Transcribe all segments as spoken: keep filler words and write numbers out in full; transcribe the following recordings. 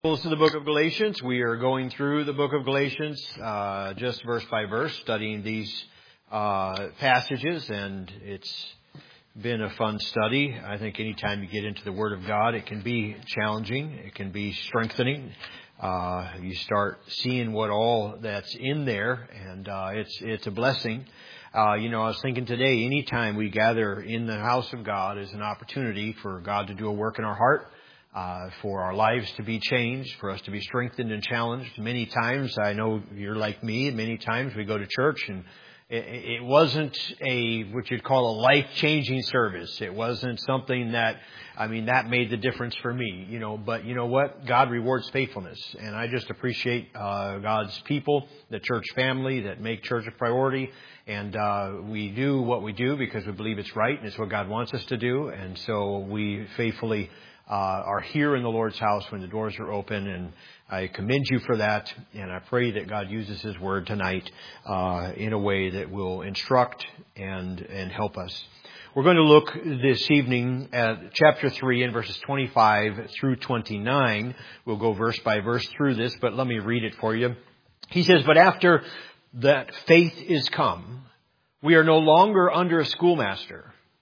To the book of Galatians. We are going through the book of Galatians, uh, just verse by verse, studying these uh, passages, and it's been a fun study. I think anytime you get into the Word of God, it can be challenging. It can be strengthening. Uh, you start seeing what all that's in there, and uh, it's it's a blessing. Uh, you know, I was thinking today, anytime we gather in the house of God is an opportunity for God to do a work in our heart. Uh, for our lives to be changed, for us to be strengthened and challenged. Many times, I know you're like me, many times we go to church and it, it wasn't a, what you'd call a life-changing service. It wasn't something that, I mean, that made the difference for me, you know, but you know what? God rewards faithfulness. And I just appreciate uh, God's people, the church family that make church a priority. And uh, we do what we do because we believe it's right and it's what God wants us to do. And so we faithfully Uh, are here in the Lord's house when the doors are open, and I commend you for that, and I pray that God uses His Word tonight uh, in a way that will instruct and and help us. We're going to look this evening at chapter three and verses twenty-five through twenty-nine. We'll go verse by verse through this, but let me read it for you. He says, "But after that faith is come, we are no longer under a schoolmaster.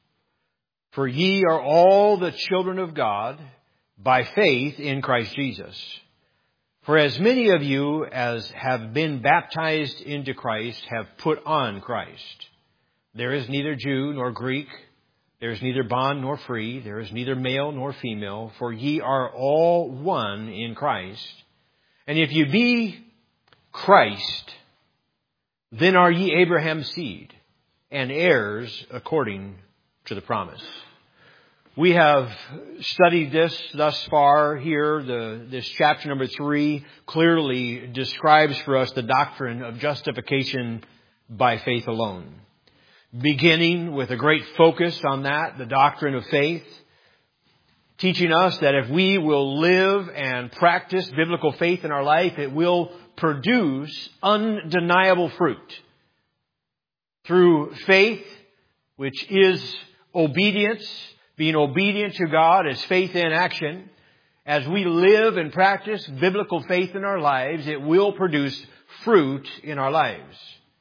For ye are all the children of God by faith in Christ Jesus. For as many of you as have been baptized into Christ have put on Christ. There is neither Jew nor Greek. There is neither bond nor free. There is neither male nor female. For ye are all one in Christ. And if you be Christ, then are ye Abraham's seed and heirs according to the promise." We have studied this thus far here. The, this chapter number three clearly describes for us the doctrine of justification by faith alone. Beginning with a great focus on that, the doctrine of faith, teaching us that if we will live and practice biblical faith in our life, it will produce undeniable fruit. Through faith, which is obedience, being obedient to God as faith in action, as we live and practice biblical faith in our lives, it will produce fruit in our lives.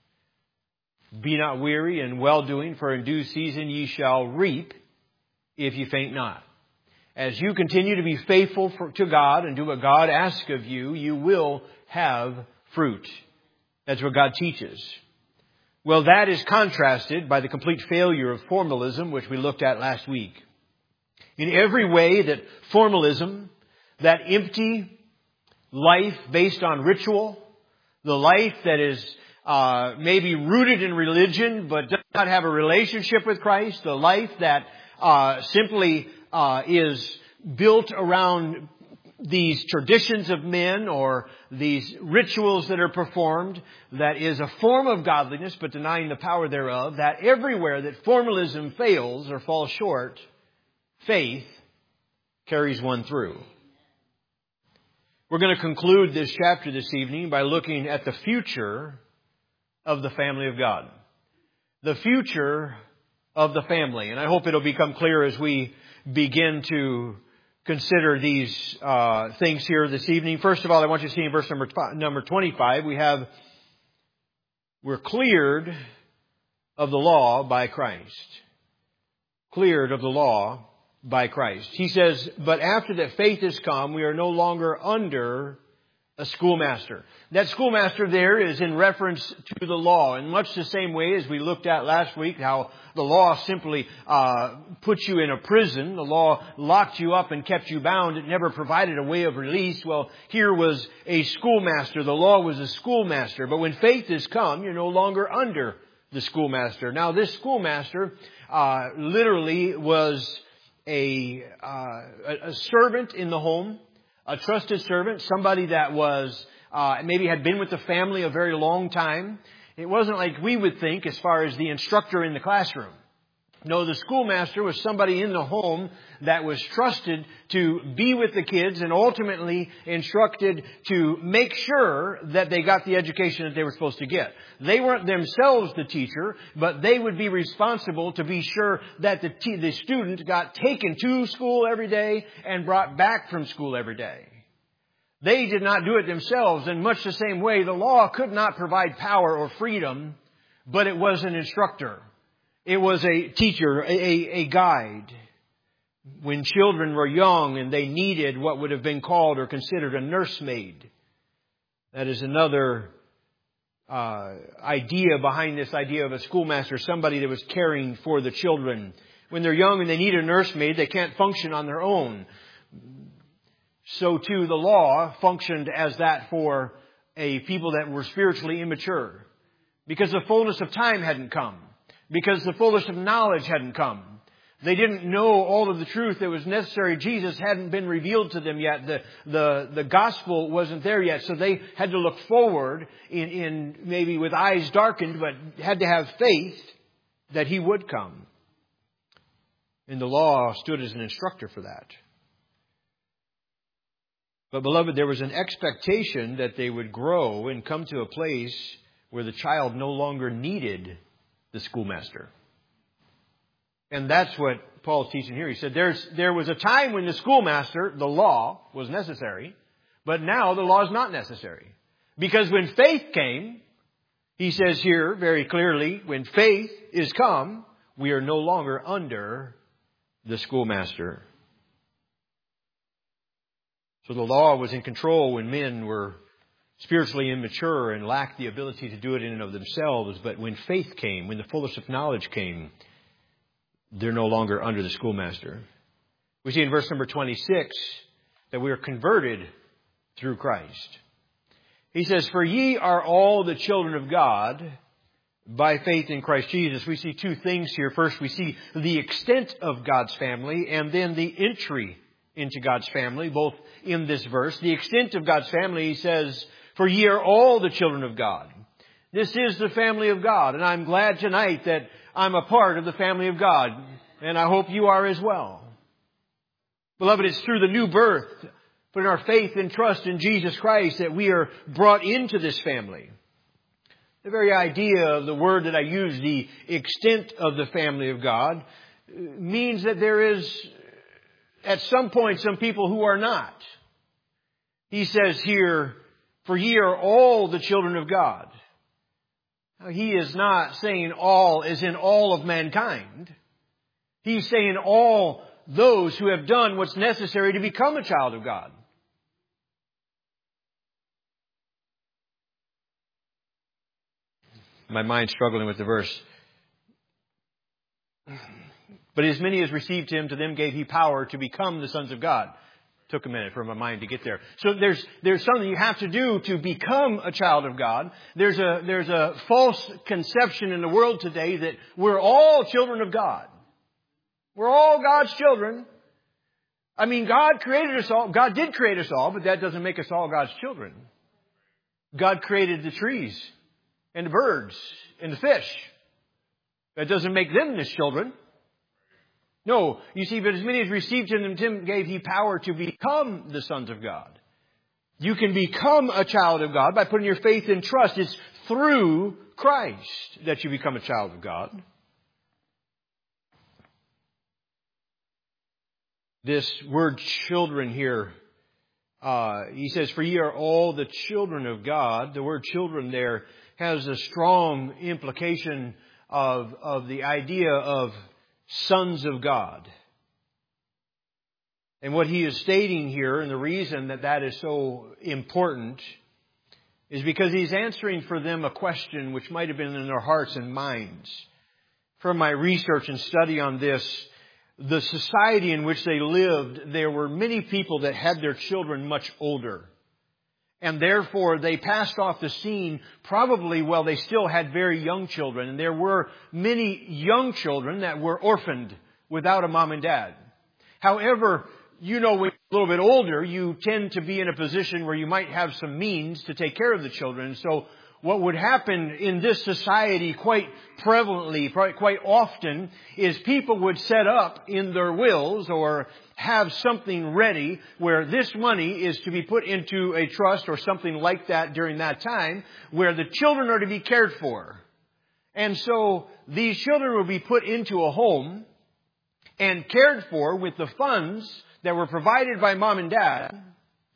"Be not weary in well-doing, for in due season ye shall reap, if ye faint not." As you continue to be faithful for, to God and do what God asks of you, you will have fruit. That's what God teaches. Well, that is contrasted by the complete failure of formalism, which we looked at last week. In every way that formalism, that empty life based on ritual, the life that is uh, maybe rooted in religion but does not have a relationship with Christ, the life that uh, simply uh, is built around these traditions of men or these rituals that are performed, that is a form of godliness but denying the power thereof, that everywhere that formalism fails or falls short, faith carries one through. We're going to conclude this chapter this evening by looking at the future of the family of God. The future of the family. And I hope it'll become clear as we begin to consider these uh, things here this evening. First of all, I want you to see in verse number number twenty-five, we have, we're cleared of the law by Christ. Cleared of the law by Christ. He says, "But after that faith has come, we are no longer under a schoolmaster." That schoolmaster there is in reference to the law, in much the same way as we looked at last week, how the law simply uh, put you in a prison. The law locked you up and kept you bound. It never provided a way of release. Well, here was a schoolmaster. The law was a schoolmaster. But when faith has come, you're no longer under the schoolmaster. Now, this schoolmaster uh, literally was a, uh, a servant in the home, a trusted servant, somebody that was uh, maybe had been with the family a very long time. It wasn't like we would think as far as the instructor in the classroom. No, the schoolmaster was somebody in the home that was trusted to be with the kids and ultimately instructed to make sure that they got the education that they were supposed to get. They weren't themselves the teacher, but they would be responsible to be sure that the, t- the student got taken to school every day and brought back from school every day. They did not do it themselves. In much the same way, the law could not provide power or freedom, but it was an instructor. It was a teacher, a, a guide. When children were young and they needed what would have been called or considered a nursemaid. That is another uh, idea behind this idea of a schoolmaster, somebody that was caring for the children. When they're young and they need a nursemaid, they can't function on their own. So too the law functioned as that for a people that were spiritually immature. Because the fullness of time hadn't come. Because the fullness of knowledge hadn't come. They didn't know all of the truth that was necessary. Jesus hadn't been revealed to them yet. The, the, the gospel wasn't there yet. So they had to look forward in, in maybe with eyes darkened, but had to have faith that He would come. And the law stood as an instructor for that. But beloved, there was an expectation that they would grow and come to a place where the child no longer needed the schoolmaster. And that's what Paul's teaching here. He said there's, there was a time when the schoolmaster, the law, was necessary, but now the law is not necessary. Because when faith came, he says here very clearly, when faith is come, we are no longer under the schoolmaster. So the law was in control when men were spiritually immature and lacked the ability to do it in and of themselves. But when faith came, when the fullness of knowledge came, they're no longer under the schoolmaster. We see in verse number twenty-six that we are converted through Christ. He says, "For ye are all the children of God by faith in Christ Jesus." We see two things here. First, we see the extent of God's family and then the entry into God's family, both in this verse. The extent of God's family, he says, "For ye are all the children of God." This is the family of God, and I'm glad tonight that I'm a part of the family of God, and I hope you are as well. Beloved, it's through the new birth, putting our faith and trust in Jesus Christ, that we are brought into this family. The very idea of the word that I use, the extent of the family of God, means that there is, at some point, some people who are not. He says here, "For ye are all the children of God." He is not saying all as in all of mankind. He's saying all those who have done what's necessary to become a child of God. My mind's struggling with the verse. "But as many as received Him, to them gave He power to become the sons of God." Took a minute for my mind to get there. So there's there's something you have to do to become a child of God. There's a there's a false conception in the world today that we're all children of God. We're all God's children. I mean, God created us all. God did create us all, but that doesn't make us all God's children. God created the trees and the birds and the fish. That doesn't make them His children. No, you see, but as many as received Him, Him gave He power to become the sons of God. You can become a child of God by putting your faith and trust. It's through Christ that you become a child of God. This word children here, uh, he says, "For ye are all the children of God." The word children there has a strong implication of, of the idea of sons of God. And what he is stating here, and the reason that that is so important, is because he's answering for them a question which might have been in their hearts and minds. From my research and study on this, the society in which they lived, there were many people that had their children much older. And therefore, they passed off the scene probably while they still had very young children. And there were many young children that were orphaned without a mom and dad. However, you know, when you're a little bit older, you tend to be in a position where you might have some means to take care of the children. So what would happen in this society quite prevalently, quite often, is people would set up in their wills or have something ready where this money is to be put into a trust or something like that during that time, where the children are to be cared for. And so these children will be put into a home and cared for with the funds that were provided by mom and dad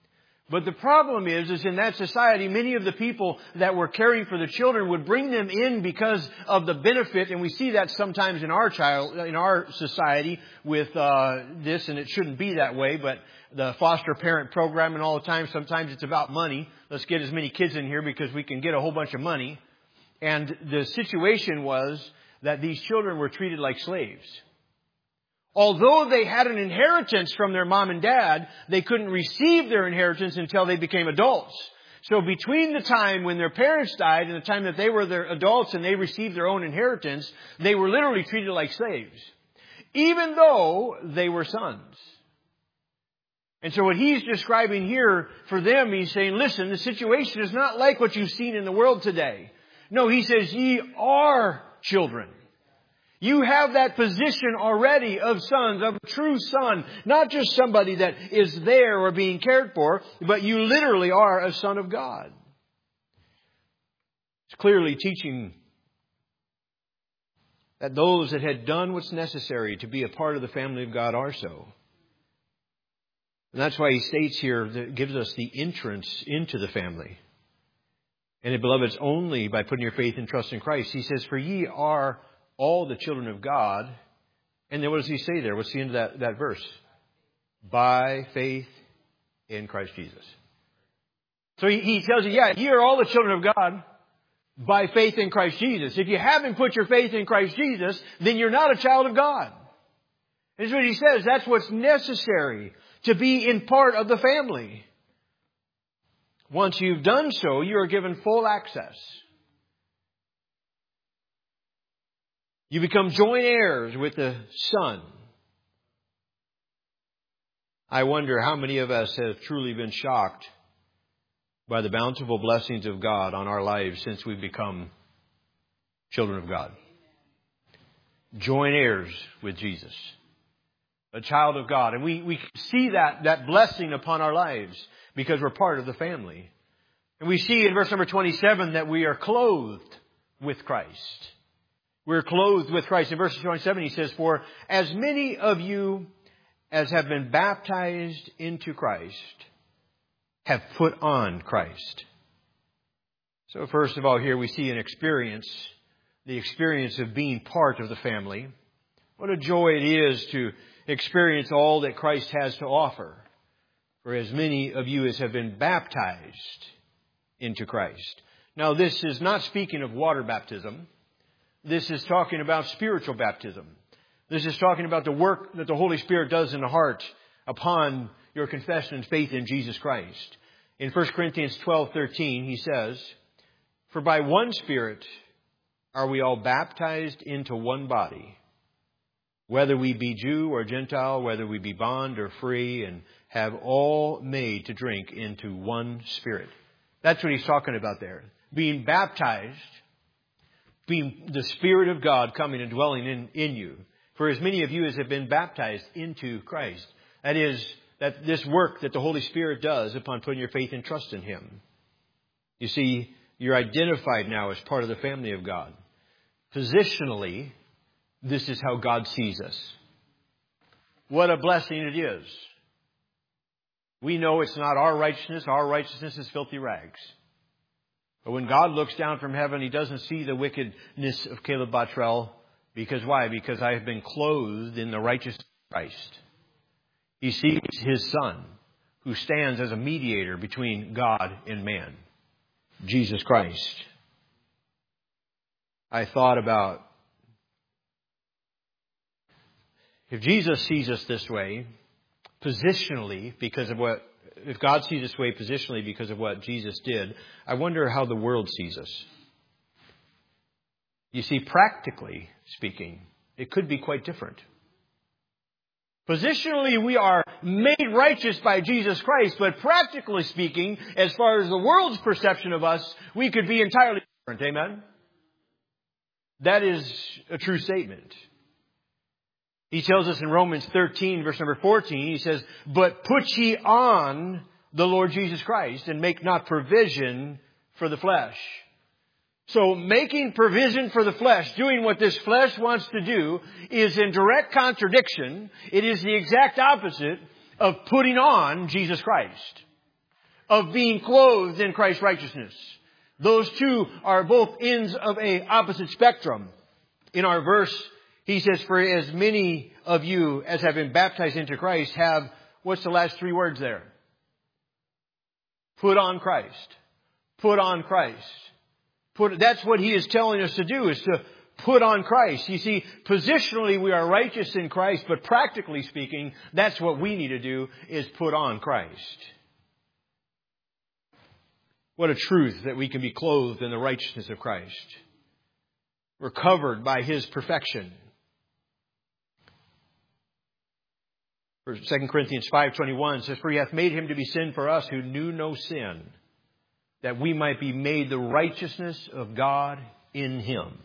But the problem is, is in that society, many of the people that were caring for the children would bring them in because of the benefit, and we see that sometimes in our child, in our society with uh, this, and it shouldn't be that way, but the foster parent program and all the time, sometimes it's about money. Let's get as many kids in here because we can get a whole bunch of money. And the situation was that these children were treated like slaves. Although they had an inheritance from their mom and dad, they couldn't receive their inheritance until they became adults. So between the time when their parents died and the time that they were their adults and they received their own inheritance, they were literally treated like slaves, even though they were sons. And so what he's describing here for them, he's saying, listen, the situation is not like what you've seen in the world today. No, he says, ye are children. You have that position already of sons, of a true son. Not just somebody that is there or being cared for, but you literally are a son of God. It's clearly teaching that those that had done what's necessary to be a part of the family of God are so. And that's why he states here that it gives us the entrance into the family. And beloved, it's only by putting your faith and trust in Christ. He says, for ye are all the children of God. And then what does he say there? What's the end of that, that verse? By faith in Christ Jesus. So he, he tells you, yeah, you are all the children of God by faith in Christ Jesus. If you haven't put your faith in Christ Jesus, then you're not a child of God. This is what he says. That's what's necessary to be in part of the family. Once you've done so, you are given full access. You become joint heirs with the Son. I wonder how many of us have truly been shocked by the bountiful blessings of God on our lives since we've become children of God. Joint heirs with Jesus. A child of God. And we, we see that, that blessing upon our lives because we're part of the family. And we see in verse number twenty-seven that we are clothed with Christ. We're clothed with Christ. In verse twenty-seven he says, for as many of you as have been baptized into Christ have put on Christ. So first of all, here we see an experience, the experience of being part of the family. What a joy it is to experience all that Christ has to offer. For as many of you as have been baptized into Christ. Now this is not speaking of water baptism. This is talking about spiritual baptism. This is talking about the work that the Holy Spirit does in the heart upon your confession and faith in Jesus Christ. In First Corinthians twelve thirteen, he says, for by one Spirit are we all baptized into one body, whether we be Jew or Gentile, whether we be bond or free, and have all made to drink into one Spirit. That's what he's talking about there. Being baptized, being the Spirit of God coming and dwelling in, in you. For as many of you as have been baptized into Christ. That is, that this work that the Holy Spirit does upon putting your faith and trust in Him. You see, you're identified now as part of the family of God. Positionally, this is how God sees us. What a blessing it is. We know it's not our righteousness. Our righteousness is filthy rags. But when God looks down from heaven, He doesn't see the wickedness of Caleb Bottrell. Because why? Because I have been clothed in the righteousness of Christ. He sees His Son, who stands as a mediator between God and man, Jesus Christ. I thought about, if Jesus sees us this way, positionally, because of what, if God sees us this way positionally because of what Jesus did, I wonder how the world sees us. You see, practically speaking, it could be quite different. Positionally, we are made righteous by Jesus Christ, but practically speaking, as far as the world's perception of us, we could be entirely different. Amen? That is a true statement. He tells us in Romans thirteen, verse number fourteen, he says, but put ye on the Lord Jesus Christ and make not provision for the flesh. So making provision for the flesh, doing what this flesh wants to do, is in direct contradiction. It is the exact opposite of putting on Jesus Christ. of being clothed in Christ's righteousness. Those two are both ends of a opposite spectrum. In our verse, he says, for as many of you as have been baptized into Christ have, what's the last three words there? Put on Christ. Put on Christ. Put, that's what he is telling us to do, is to put on Christ. You see, positionally we are righteous in Christ, but practically speaking, that's what we need to do, is put on Christ. What a truth that we can be clothed in the righteousness of Christ. We're covered by His perfection. Second Corinthians five twenty-one says, for He hath made Him to be sin for us who knew no sin, that we might be made the righteousness of God in Him.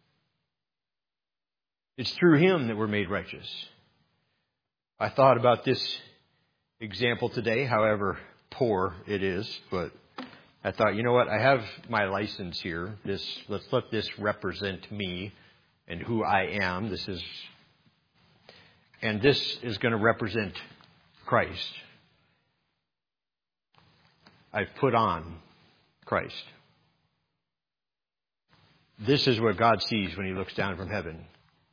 It's through Him that we're made righteous. I thought about this example today, however poor it is, but I thought, you know what, I have my license here. This, let's let this represent me and who I am. This is, and this is going to represent Christ. I've put on Christ. This is what God sees when He looks down from heaven.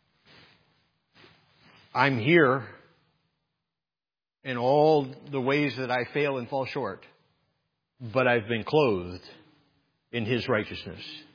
I'm here in all the ways that I fail and fall short, but I've been clothed in His righteousness.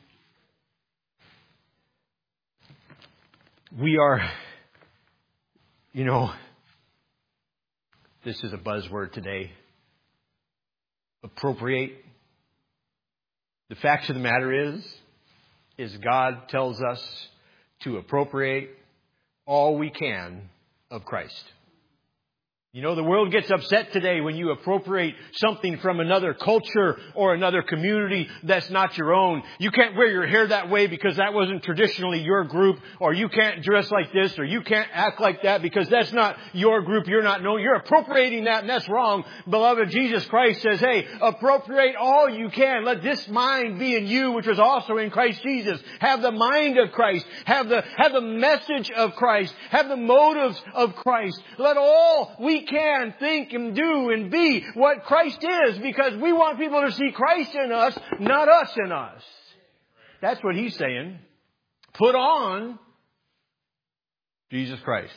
We are, you know, this is a buzzword today. Appropriate. The fact of the matter is, is God tells us to appropriate all we can of Christ. You know, the world gets upset today when you appropriate something from another culture or another community that's not your own. You can't wear your hair that way because that wasn't traditionally your group, or you can't dress like this, or you can't act like that because that's not your group. You're not known. You're appropriating that, and that's wrong. Beloved, Jesus Christ says, hey, appropriate all you can. Let this mind be in you, which was also in Christ Jesus. Have the mind of Christ. Have the, have the message of Christ. Have the motives of Christ. Let all we can think and do and be what Christ is, because we want people to see Christ in us, not us in us. That's what He's saying. Put on Jesus Christ.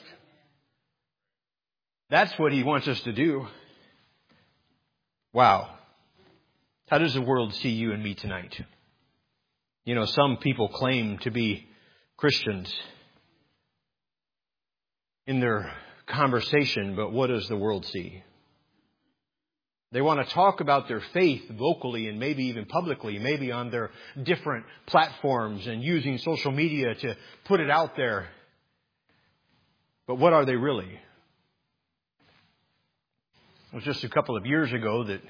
That's what He wants us to do. Wow. How does the world see you and me tonight? You know, some people claim to be Christians in their conversation, but what does the world see? They want to talk about their faith vocally and maybe even publicly, maybe on their different platforms and using social media to put it out there. But what are they really? It was just a couple of years ago that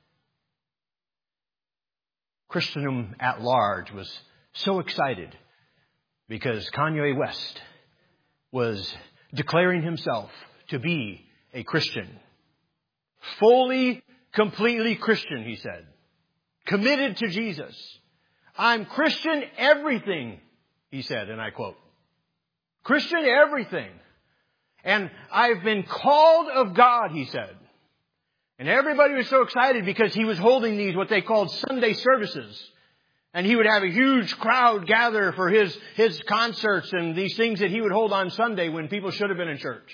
Christendom at large was so excited because Kanye West was declaring himself to be a Christian. Fully, completely Christian, he said. Committed to Jesus. I'm Christian everything, he said, and I quote. Christian everything. And I've been called of God, he said. And everybody was so excited because he was holding these, what they called Sunday services. And he would have a huge crowd gather for his, his concerts and these things that he would hold on Sunday when people should have been in church.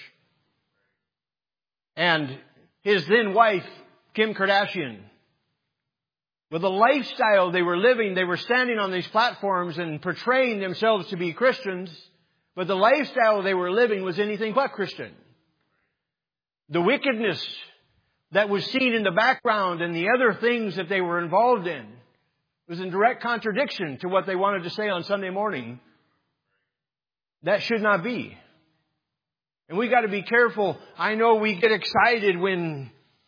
And his then wife, Kim Kardashian, with the lifestyle they were living, they were standing on these platforms and portraying themselves to be Christians, but the lifestyle they were living was anything but Christian. The wickedness that was seen in the background and the other things that they were involved in was in direct contradiction to what they wanted to say on Sunday morning. That should not be. And we got to be careful. I know we get excited when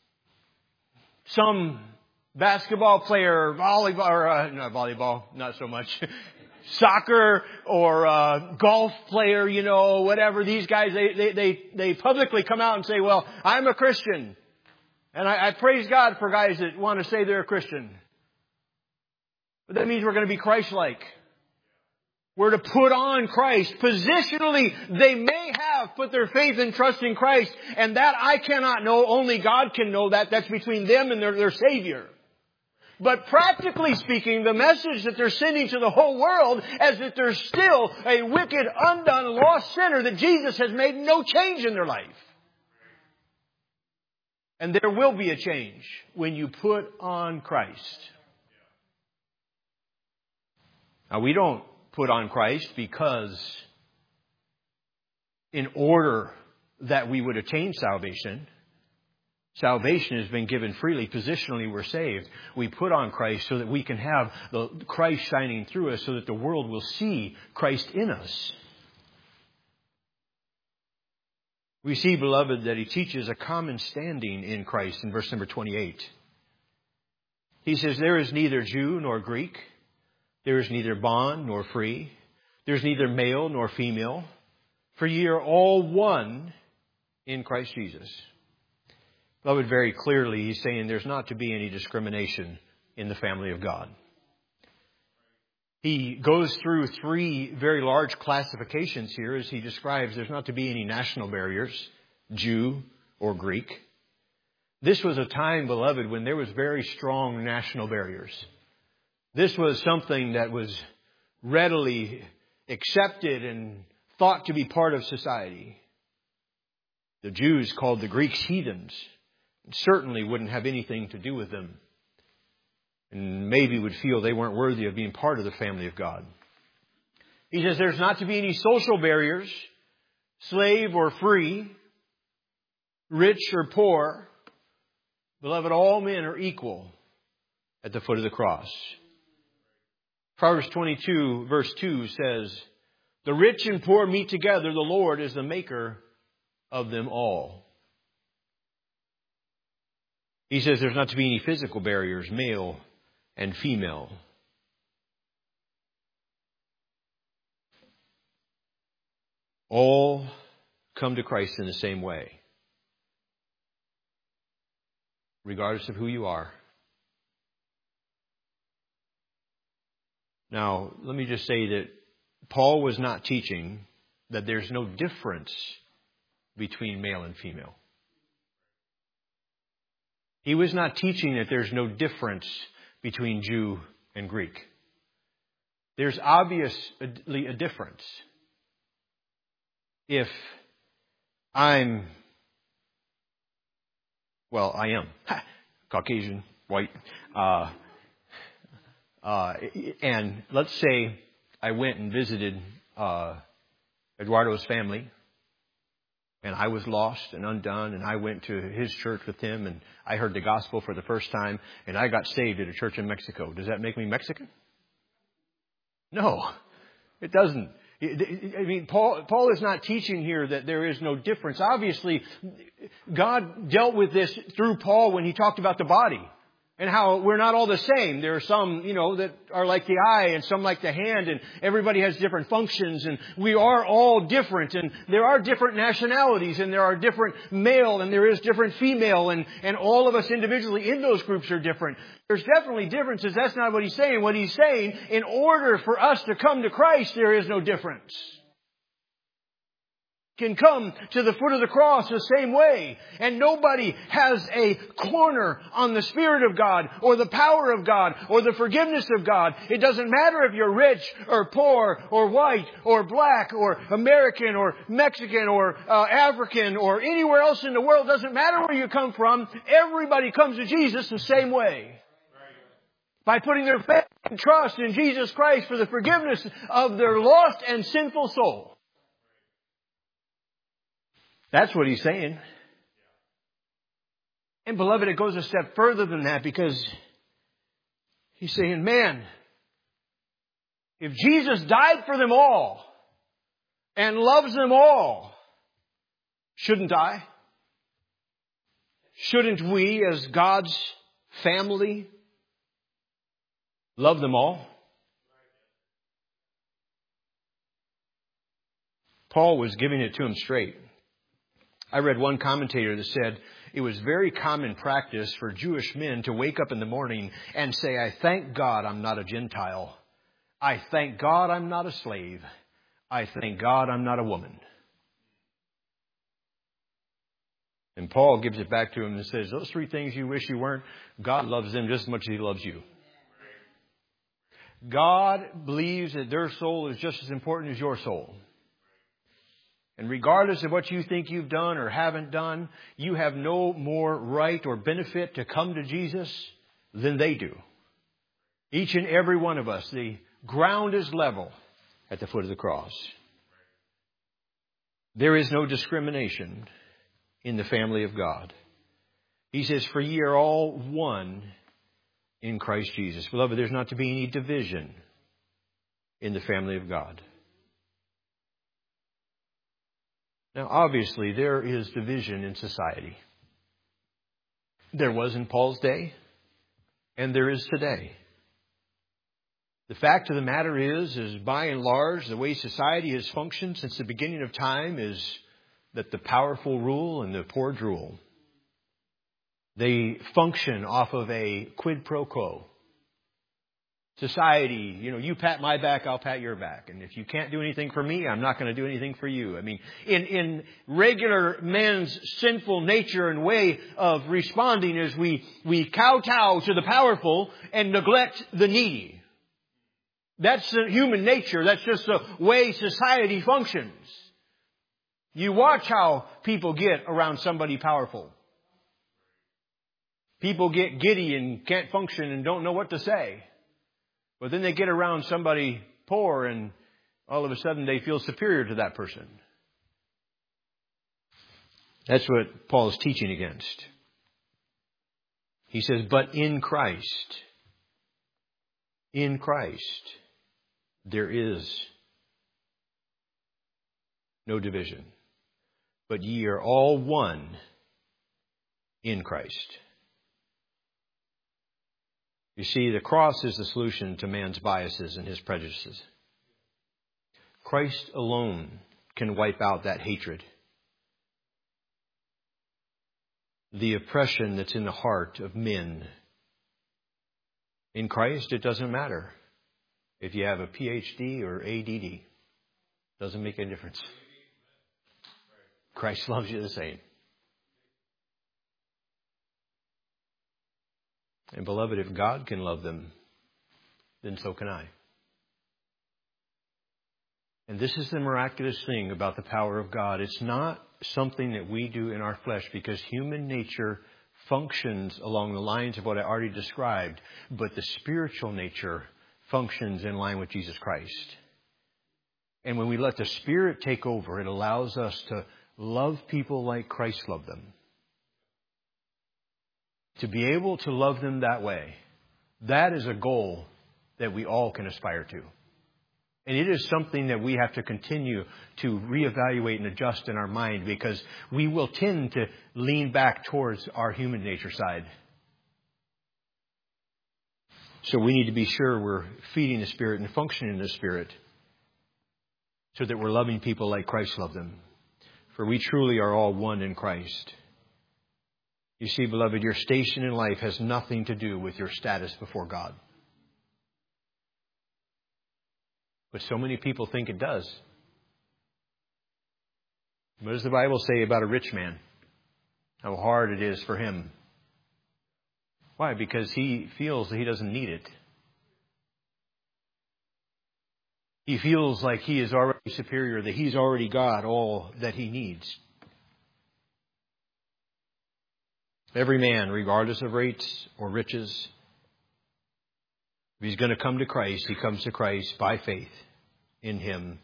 some basketball player, volleyball, or uh, not volleyball, not so much, soccer or uh, golf player, you know, whatever. These guys, they, they, they, they publicly come out and say, well, I'm a Christian. And I, I praise God for guys that want to say they're a Christian. But that means we're going to be Christ-like. were to put on Christ. Positionally, they may have put their faith and trust in Christ, and that I cannot know. Only God can know that. That's between them and their, their Savior. But practically speaking, the message that they're sending to the whole world is that there's still a wicked, undone, lost sinner that Jesus has made no change in their life. And there will be a change when you put on Christ. Now, we don't put on Christ because in order that we would attain salvation. Salvation has been given freely. Positionally, we're saved. We put on Christ so that we can have the Christ shining through us so that the world will see Christ in us. We see, beloved, that he teaches a common standing in Christ in verse number twenty-eight. He says, there is neither Jew nor Greek. There is neither bond nor free. There is neither male nor female. For ye are all one in Christ Jesus. Beloved, very clearly, he's saying there's not to be any discrimination in the family of God. He goes through three very large classifications here as he describes there's not to be any national barriers, Jew or Greek. This was a time, beloved, when there was very strong national barriers. This was something that was readily accepted and thought to be part of society. The Jews called the Greeks heathens. Certainly wouldn't have anything to do with them. And maybe would feel they weren't worthy of being part of the family of God. He says there's not to be any social barriers, slave or free, rich or poor. Beloved, all men are equal at the foot of the cross. Proverbs twenty-two verse two says, the rich and poor meet together. The Lord is the maker of them all. He says there's not to be any physical barriers, male and female. All come to Christ in the same way, regardless of who you are. Now, let me just say that Paul was not teaching that there's no difference between male and female. He was not teaching that there's no difference between Jew and Greek. There's obviously a difference. If I'm, well, I am Caucasian, white, uh, uh, and let's say I went and visited uh, Eduardo's family, and I was lost and undone, and I went to his church with him, and I heard the gospel for the first time, and I got saved at a church in Mexico. Does that make me Mexican? No, it doesn't. I mean, Paul, Paul is not teaching here that there is no difference. Obviously, God dealt with this through Paul when he talked about the body. And how we're not all the same. There are some, you know, that are like the eye and some like the hand, and everybody has different functions, and we are all different, and there are different nationalities, and there are different male, and there is different female, and, and all of us individually in those groups are different. There's definitely differences. That's not what he's saying. What he's saying, in order for us to come to Christ, there is no difference. Can come to the foot of the cross the same way. And nobody has a corner on the Spirit of God or the power of God or the forgiveness of God. It doesn't matter if you're rich or poor or white or black or American or Mexican or uh, African or anywhere else in the world. It doesn't matter where you come from. Everybody comes to Jesus the same way. By putting their faith and trust in Jesus Christ for the forgiveness of their lost and sinful soul. That's what he's saying. And beloved, it goes a step further than that, because he's saying, man, if Jesus died for them all and loves them all, shouldn't I? Shouldn't we, as God's family, love them all? Paul was giving it to him straight. I read one commentator that said it was very common practice for Jewish men to wake up in the morning and say, I thank God I'm not a Gentile. I thank God I'm not a slave. I thank God I'm not a woman. And Paul gives it back to him and says, those three things you wish you weren't, God loves them just as much as He loves you. God believes that their soul is just as important as your soul. And regardless of what you think you've done or haven't done, you have no more right or benefit to come to Jesus than they do. Each and every one of us, the ground is level at the foot of the cross. There is no discrimination in the family of God. He says, for ye are all one in Christ Jesus. Beloved, there's not to be any division in the family of God. Now, obviously, there is division in society. There was in Paul's day, and there is today. The fact of the matter is, is by and large, the way society has functioned since the beginning of time is that the powerful rule and the poor drool. They function off of a quid pro quo. Society, you know, you pat my back, I'll pat your back. And if you can't do anything for me, I'm not going to do anything for you. I mean, in, in regular men's sinful nature and way of responding is we, we kowtow to the powerful and neglect the needy. That's the human nature. That's just the way society functions. You watch how people get around somebody powerful. People get giddy and can't function and don't know what to say. But then they get around somebody poor and all of a sudden they feel superior to that person. That's what Paul is teaching against. He says, but in Christ, in Christ, there is no division. But ye are all one in Christ. You see, the cross is the solution to man's biases and his prejudices. Christ alone can wipe out that hatred. The oppression that's in the heart of men. In Christ, it doesn't matter if you have a P H D or A D D. Doesn't make any difference. Christ loves you the same. And beloved, if God can love them, then so can I. And this is the miraculous thing about the power of God. It's not something that we do in our flesh, because human nature functions along the lines of what I already described, but the spiritual nature functions in line with Jesus Christ. And when we let the Spirit take over, it allows us to love people like Christ loved them. To be able to love them that way, that is a goal that we all can aspire to. And it is something that we have to continue to reevaluate and adjust in our mind, because we will tend to lean back towards our human nature side. So we need to be sure we're feeding the Spirit and functioning in the Spirit so that we're loving people like Christ loved them. For we truly are all one in Christ. You see, beloved, your station in life has nothing to do with your status before God. But so many people think it does. What does the Bible say about a rich man? How hard it is for him. Why? Because he feels that he doesn't need it. He feels like he is already superior, that he's already got all that he needs. Every man, regardless of rates or riches, if he's going to come to Christ, he comes to Christ by faith in Him.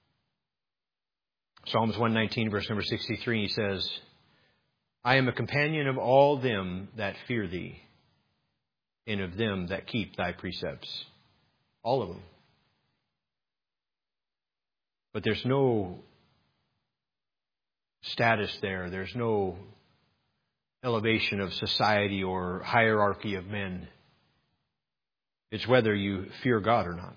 Psalms one nineteen, verse number sixty-three, he says, I am a companion of all them that fear Thee, and of them that keep Thy precepts. All of them. But there's no status there. There's no elevation of society or hierarchy of men. It's whether you fear God or not.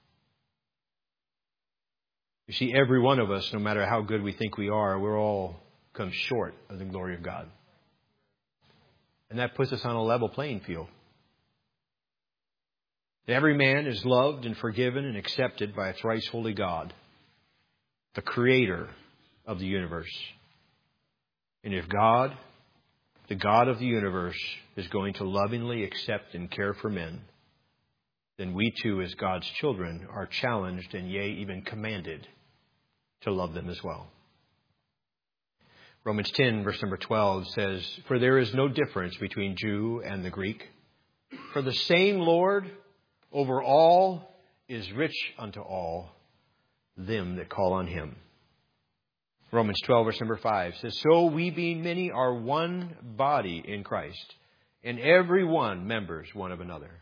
You see, every one of us, no matter how good we think we are, we're all come short of the glory of God. And that puts us on a level playing field. Every man is loved and forgiven and accepted by a thrice holy God, the Creator of the universe. And if God, the God of the universe, is going to lovingly accept and care for men, then we too, as God's children, are challenged and yea, even commanded to love them as well. Romans ten, verse number twelve says, "For there is no difference between Jew and the Greek, for the same Lord over all is rich unto all them that call on him." Romans twelve, verse number five says, "So we being many are one body in Christ, and every one members one of another."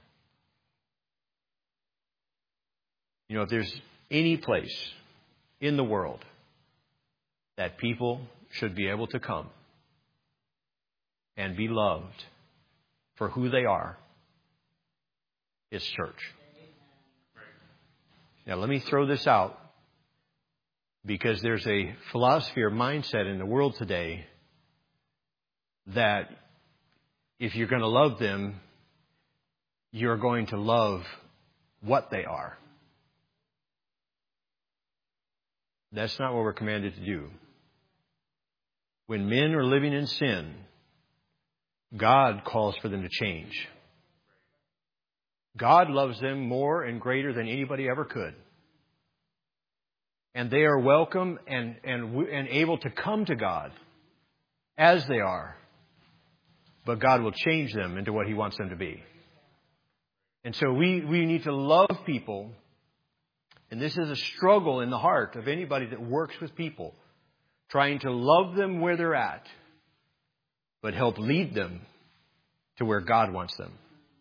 You know, if there's any place in the world that people should be able to come and be loved for who they are, it's church. Now, let me throw this out, because there's a philosophy or mindset in the world today that if you're going to love them, you're going to love what they are. That's not what we're commanded to do. When men are living in sin, God calls for them to change. God loves them more and greater than anybody ever could. And they are welcome and, and, and able to come to God as they are. But God will change them into what He wants them to be. And so we, we need to love people. And this is a struggle in the heart of anybody that works with people, trying to love them where they're at, but help lead them to where God wants them.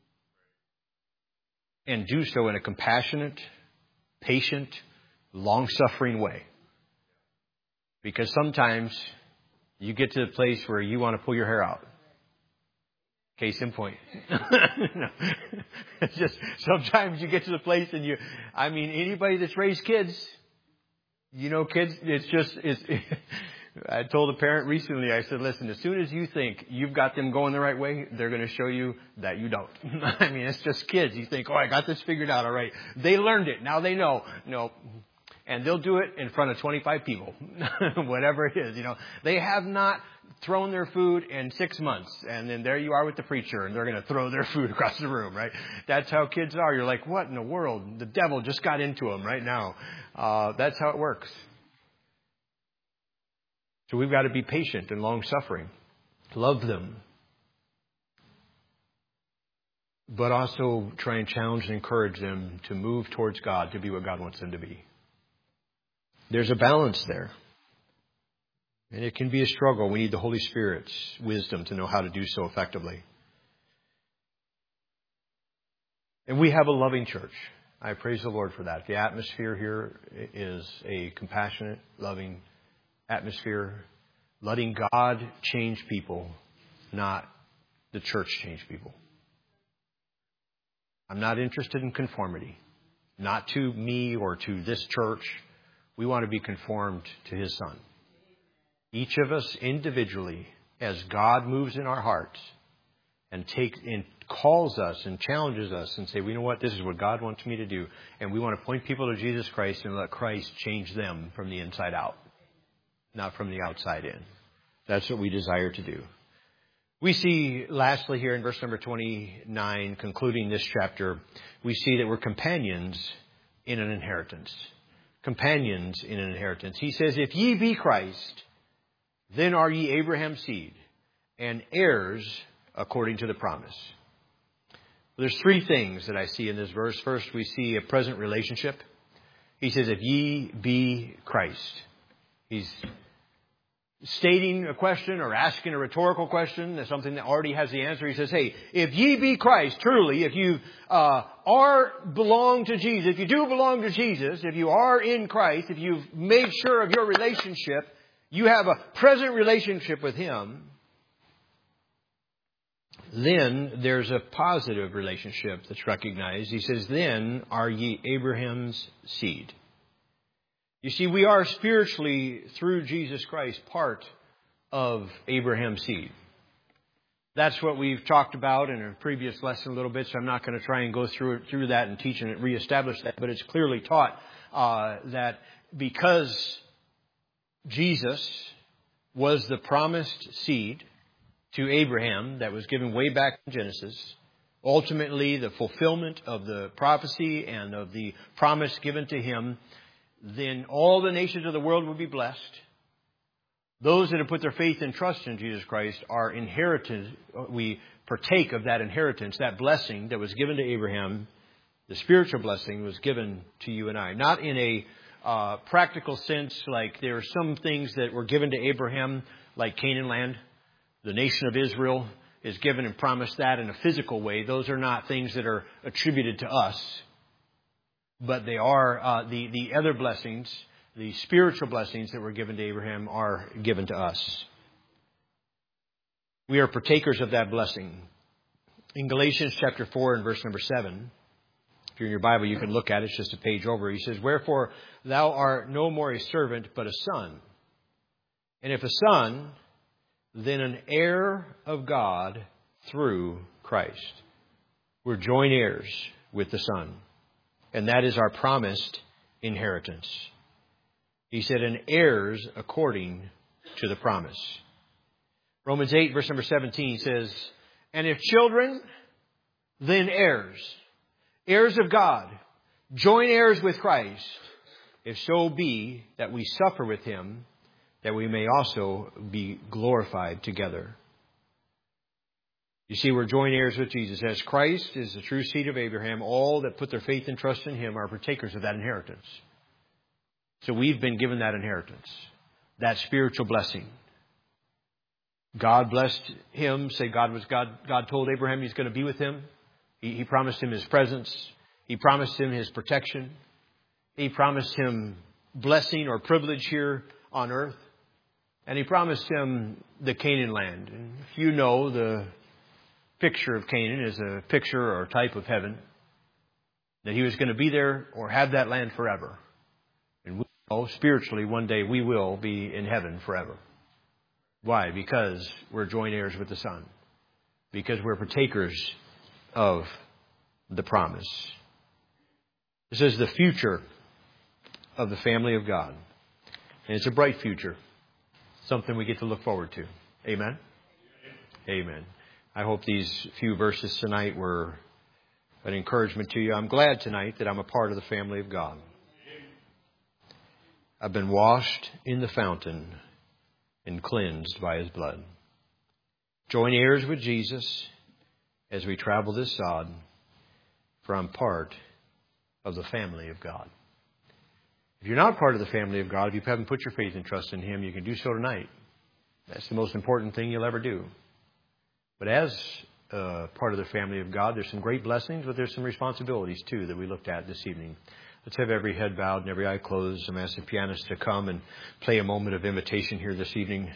And do so in a compassionate, patient, long-suffering way. Because sometimes you get to the place where you want to pull your hair out. Case in point. No. It's just sometimes you get to the place and you, I mean, anybody that's raised kids, you know, kids, it's just, it's, I told a parent recently, I said, listen, as soon as you think you've got them going the right way, they're going to show you that you don't. I mean, it's just kids. You think, oh, I got this figured out. All right. They learned it. Now they know. No. And they'll do it in front of twenty-five people, whatever it is. You know, they have not thrown their food in six months. And then there you are with the preacher, and they're going to throw their food across the room, right? That's how kids are. You're like, what in the world? The devil just got into them right now. Uh, that's how it works. So we've got to be patient and long-suffering. Love them. But also try and challenge and encourage them to move towards God, to be what God wants them to be. There's a balance there. And it can be a struggle. We need the Holy Spirit's wisdom to know how to do so effectively. And we have a loving church. I praise the Lord for that. The atmosphere here is a compassionate, loving atmosphere. Letting God change people, not the church change people. I'm not interested in conformity. Not to me or to this church. We want to be conformed to His Son. Each of us individually, as God moves in our hearts and take and calls us and challenges us and say, well, you know what, this is what God wants me to do. And we want to point people to Jesus Christ and let Christ change them from the inside out, not from the outside in. That's what we desire to do. We see, lastly, here in verse number twenty-nine, concluding this chapter, we see that we're companions in an inheritance. Companions in an inheritance. He says, if ye be Christ, then are ye Abraham's seed, and heirs according to the promise. Well, there's three things that I see in this verse. First, we see a present relationship. He says, if ye be Christ. He's stating a question or asking a rhetorical question. That's something that already has the answer. He says, hey, if ye be Christ, truly, if you uh, are belong to Jesus, if you do belong to Jesus, if you are in Christ, if you've made sure of your relationship, you have a present relationship with Him, then there's a positive relationship that's recognized. He says, then are ye Abraham's seed. You see, we are spiritually, through Jesus Christ, part of Abraham's seed. That's what we've talked about in a previous lesson a little bit, so I'm not going to try and go through through that and teach and reestablish that. But it's clearly taught uh, that because Jesus was the promised seed to Abraham that was given way back in Genesis, ultimately the fulfillment of the prophecy and of the promise given to him, then all the nations of the world will be blessed. Those that have put their faith and trust in Jesus Christ are inherited. We partake of that inheritance, that blessing that was given to Abraham. The spiritual blessing was given to you and I. Not in a uh, practical sense, like there are some things that were given to Abraham, like Canaan land. The nation of Israel is given and promised that in a physical way. Those are not things that are attributed to us. But they are uh, the, the other blessings. The spiritual blessings that were given to Abraham are given to us. We are partakers of that blessing. In Galatians chapter four and verse number seven, if you're in your Bible, you can look at it. It's just a page over. He says, "Wherefore thou art no more a servant, but a son. And if a son, then an heir of God through Christ." We're joint heirs with the Son. And that is our promised inheritance. He said, "and heirs according to the promise." Romans eight, verse number seventeen says, "And if children, then heirs, heirs of God, joint heirs with Christ, if so be that we suffer with him, that we may also be glorified together." You see, we're joint heirs with Jesus. As Christ is the true seed of Abraham, all that put their faith and trust in him are partakers of that inheritance. So we've been given that inheritance, that spiritual blessing. God blessed him. Say God was God. God told Abraham he's going to be with him. He, he promised him his presence. He promised him his protection. He promised him blessing or privilege here on earth. And he promised him the Canaan land. And if you know, the picture of Canaan is a picture or a type of heaven. That he was going to be there or have that land forever. And we know spiritually one day we will be in heaven forever. Why? Because we're joint heirs with the Son. Because we're partakers of the promise. This is the future of the family of God. And it's a bright future. Something we get to look forward to. Amen? Amen. I hope these few verses tonight were an encouragement to you. I'm glad tonight that I'm a part of the family of God. I've been washed in the fountain and cleansed by his blood. Join heirs with Jesus as we travel this sod, for I'm part of the family of God. If you're not part of the family of God, if you haven't put your faith and trust in him, you can do so tonight. That's the most important thing you'll ever do. But as uh, part of the family of God, there's some great blessings, but there's some responsibilities too that we looked at this evening. Let's have every head bowed and every eye closed. I'm asking the pianist to come and play a moment of invitation here this evening.